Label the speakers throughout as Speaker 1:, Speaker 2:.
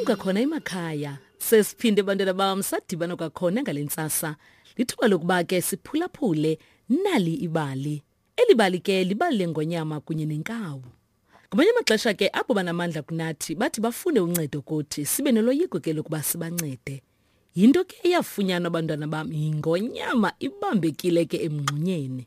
Speaker 1: khona emakhaya sesiphinde bantwana bam sadibana kwakhona ngalentsasa lithuba lokuba ke siphulaphule nali ibali elibali ke libali lengonyama kunye nenkawu. Ngamanye amaxesha ke abo banamandla kunathi bathi bafune uncedo kuthi sibe noloyiko ke lokuba sibancede. Yinto ke eyafunyanwa abantwana bam ingonyama ibambekile ke emngxunyeni.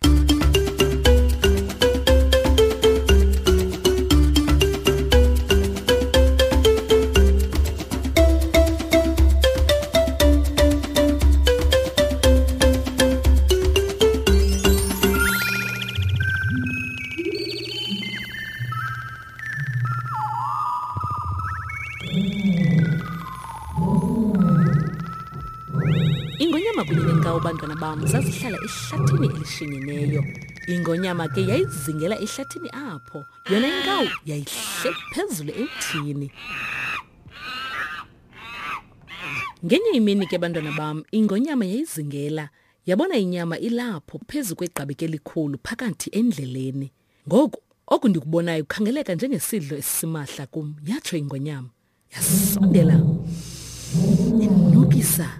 Speaker 1: Ingonyama kunye nenkawu bantwana bam zazihlala ehlathini elishinyeneyo. Ingonyama ke yayizingela ehlathini apho, yona inkawu yayihle phezulu emthini. Ngenye imini ke bantwana bam ingonyama yayizingela yabona inyama ilapho phezu kwegqabike elikhulu phakathi endleleni. Ngoku oku ndikubonayo kukhangeleka njengesidlo esisimahla kum. Yatsho ingonyama yasondela inukisa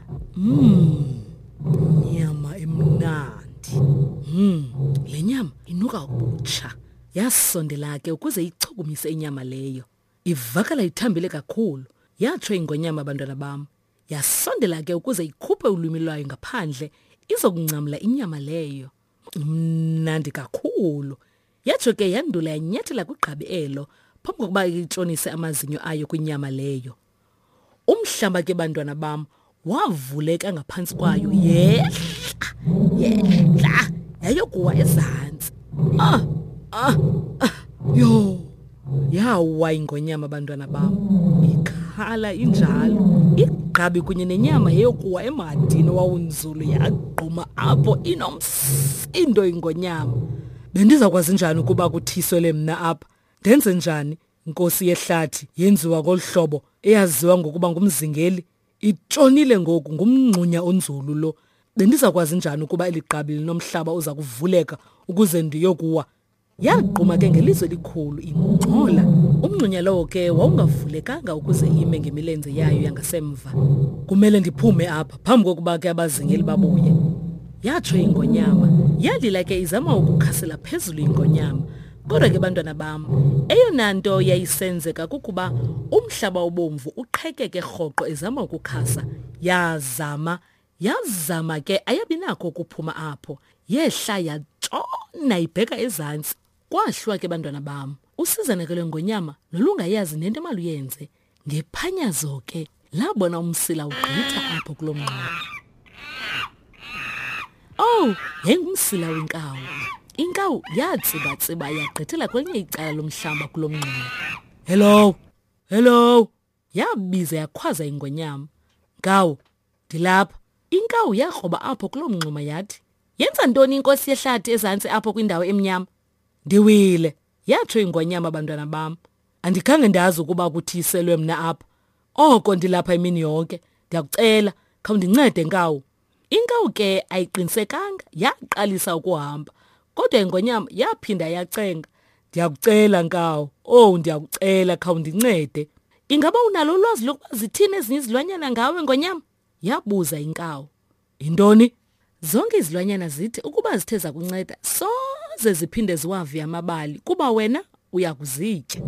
Speaker 1: nyama emnandi. Le nyama inuka ubutsha. Yasondela ke ukuze ichukumise inyama leyo. Ivakala ithambile kakhulu. Yatsho ingonyama abantwana bam. Yasondela ke ukuze ikhuphe ulwimi lwayo ngaphandle izokuncamla inyama leyo. Mnandi kakhulu. Yatsho ke yandula yanyathela kwigqabi elo phambi kokuba itshonise amazinyo ayo kwinyama leyo. Umhlaba ke bantwana bam wavuleka ngaphantsi kwayo yehla yayokuwa ezantsi. Yawa ingonyama abantwana bam ikhala injalo. Igqabi kunye nenyama yayokuwa emadini wawunzulu yagquma apho inomsindo ingonyama. Bendizakwazi njani ukuba kuthiswele mna apha? Ndenze njani? Inkosi yehlathi yenziwa ngolhlobo eyaziwa ngokuba ngumzingeli itshonile ngoku ngumngxunya onzulu lo. Bendizakwazi njani ukuba eligqabi linomhlaba uza kuvuleka ukuze ndiyokuwa? Yagquma ke ngelizwi elikhulu ingxola. Umngxunya lowo ke wawungavulekanga ukuze ime ngemilenze yayo yangasemva. Kumele ndiphume apha phambi kokuba ke abazingeli babuye. Yatsho ingonyama. Yalila ke izama ukukhasela phezulu ingonyama. Kodwa ke bantwana bam eyona nto yayisenzeka kukuba umhlaba obomvu uqhekeke rhoqo ezama ukukhasa. Yazama ke ayabinakho ukuphuma apho. Yehla yatshona ibheka ezantsi. Kwahlwa ke bantwana bam usizana ke lengonyama nolungayazi nento emaluyenze. Ngephanyazo ke labona umsila ugqitha apho kulomngxuma. Yayingumsila wenkawu. Inkawu yatsiba yagqithela kwenye icala lomhlaba kulomngxuma. Hello. Yabiza yakhwaza ingonyama. Nkawu, ndilapha. Inkawu yakroba apho kulomngxuma yathi, yenza ntoni inkosi yehlathi ezantsi apho kwindawo emnyama? Ndiwile. Yatsho ingonyama abantwana bam. Andikhange ndazi ukuba kuthiselwe mna apha. Oko ndilapha imini yonke. Ndiyakucela, khawundincede nkawu. Inkawu ke ayiqinisekanga yaqalisa ukuhamba. Kodwa ingonyama yaphinda yacenga. Ndiyakucela nkawu. Ndiyakucela khawundincede. Ingaba unalo ulwazi lokuba zithini ezinye izilwanyana ngawe ngonyama? Yabuza inkawu. Intoni? Zonke izilwanyana zithi ukuba zithe zakunceda soze ziphinde ziwave amabali kuba wena uyakuzitya.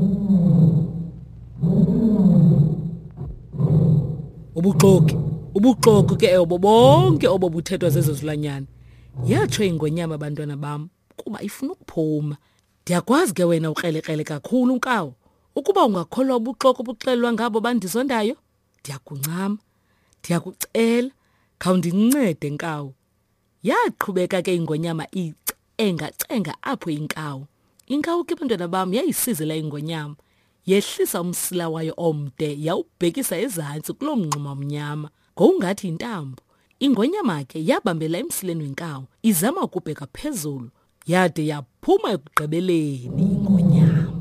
Speaker 1: Ubuxoki ke obo bonke obo buthethwa zezo zilwanyana. Yatsho ingonyama abantwana bam kuba ifuna ukuphuma. Ndiyakwazi ke wena ukrelekrele kakhulu nkawu. Ukuba ungakholwa ubuxoki obuxelelwa ngabo bandizondayo, ndiyakuncama. Ndiyakucela khawundincede nkawu. Yaqhubeka ke ingonyama icenga apho inkawu. Inkawu ke bantwana bam yayisizela ingonyama. Yehlisa umsila wayo omde yawubhekisa ezantsi kulomngxuma omnyama. Ngokungathi intambo. Ingonyama ke yabambela emsileni wenkawu izama ukubheka phezulu. Yade yaphuma ekugqibeleni ingonyama.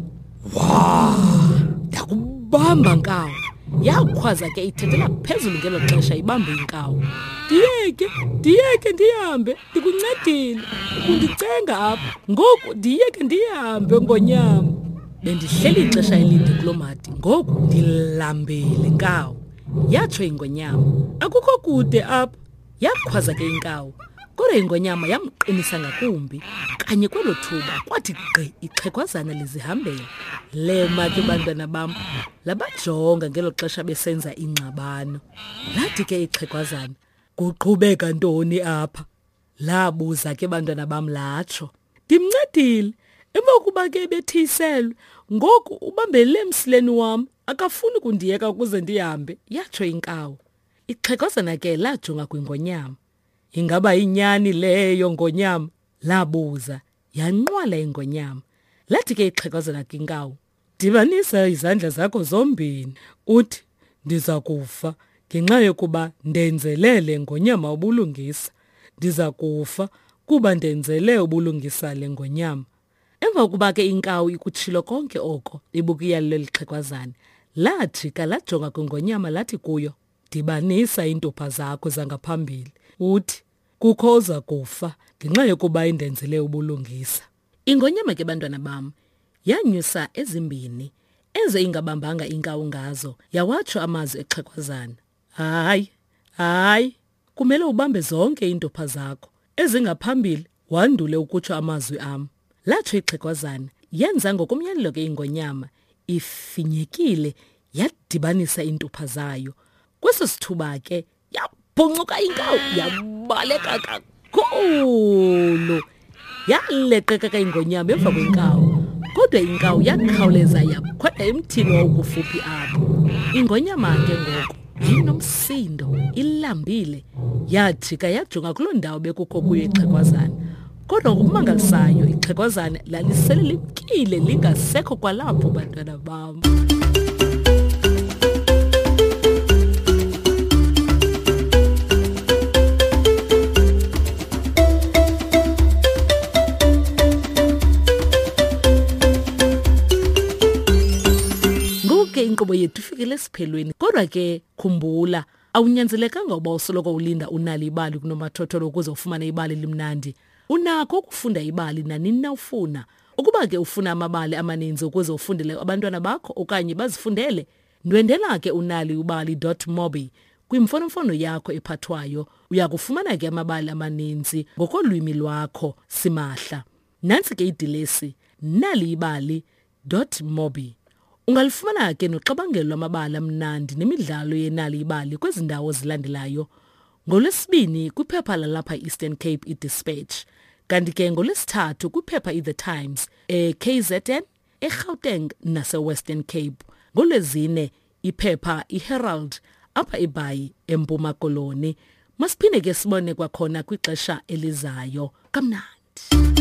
Speaker 1: Yakubamba nkawu. Yakhwaza ke ithethela phezulu ngelo xesha ibambe inkawu. Ndiyeke ndihambe, ndikuncedile. Undicenga apha. Ngoku ndiyeke ndihambe ngonyama. bendihleli ixesha elide kulomadi ngoku ndilambele inkawu. Yatsho ingonyama, akukho kude apha. Yakhwaza ke inkawu, kodwa ingonyama yamqinisa ngakumbi. Kanye kwelo thuba kwathi gqi ixhegwazana lizihambela. Lema ke bantwana bam, labajonga ngelo xesha besenza ingxabano. Lathi ke ixhegwazana, kuqhubeka ntoni apha? Labuza ke bantwana bam latsho, ndimncedile, emva kuba ke bethiselwe, ngoku ubambele emsileni wam, akafuni kundiyeka ukuze ndihambe, yatsho inkawu. Ixhegwazana ke lajonga kwingonyama. Ingaba inyani leyo ngonyama? Labuza. Yanqwala ingonyama. Lathi ke ixhegwazana kwinkawu, dibanisa izandla zakho zombini, uthi ndiza kufa ngenxa yokuba ndenzelele ngonyama ubulungisa. Ndiza kufa kuba ndenzele ubulungisa le ngonyama. Emva kuba ke inkawu ikutshilo konke oko ibukiyalo lixhegwazana, lajika lajonga kwingonyama lathi kuyo, dibanisa iintupha zakho zangaphambili, uthi kukho oza kufa ngenxa yokuba indenzele ubulungisa. Ingonyama ke bantwana bam yanyusa ezimbini eze ingabambanga inkawu ngazo, yawatsho amazwi exhegwazana, hayi, kumele ubambe zonke iintupha zakho ezingaphambili wandule ukutsho amazwi am. Latsho ixhegwazana, yenza ngokomyalelo ke ingonyama, ifinyekile yadibanisa iintupha zayo. Kweso sithuba ke yabhoncuka inkawu, yabaleka kakhulu. Yaleqeka ke ingonyama emva kwenkawu, kodwa inkawu yakhawuleza yakhwela emthini owawukufuphi apho. Ingonyama ke ngoku yayinomsindo, ilambile, yajika yajonga kuloo ndawo bekukho kuyo ixhegwazana. Kodwa ngokumangalisayo ixhegwazana lalisele limkile lingasekho kwalapho bantwana bam. Inkqubo yethu ifikile esiphelweni, kodwa ke khumbula, awunyanzelekanga uba usoloko ulinda unali ibali kunomathotholo ukuze ufumane ibali limnandi. Unakho ukufunda ibali nanini na ufuna. Ukuba ke ufuna amabali amaninzi ukuze ufundele abantwana bakho okanye bazifundele, ndwendela ke unaliubali.mobi kwimfonomfono yakho ephathwayo. Uya kufumana ke amabali amaninzi ngokolwimi lwakho simahla. Nantsi ke idilesi naliibali.mobi. Ungalifumana ke noxabangelo lwamabali amnandi nemidlalo yenali ibali kwezi ndawo zilandelayo. NgoLwesibini kwiphepha lalapha Eastern Cape iDispatch, kanti ke ngoLwesithathu kwiphepha iThe Times KZN, eGauteng naseWestern Cape. NgoLwezine iphepha iHerald apha eBhayi eMpuma Koloni. Masiphinde ke sibone kwakhona kwixesha elizayo. Kamnandi.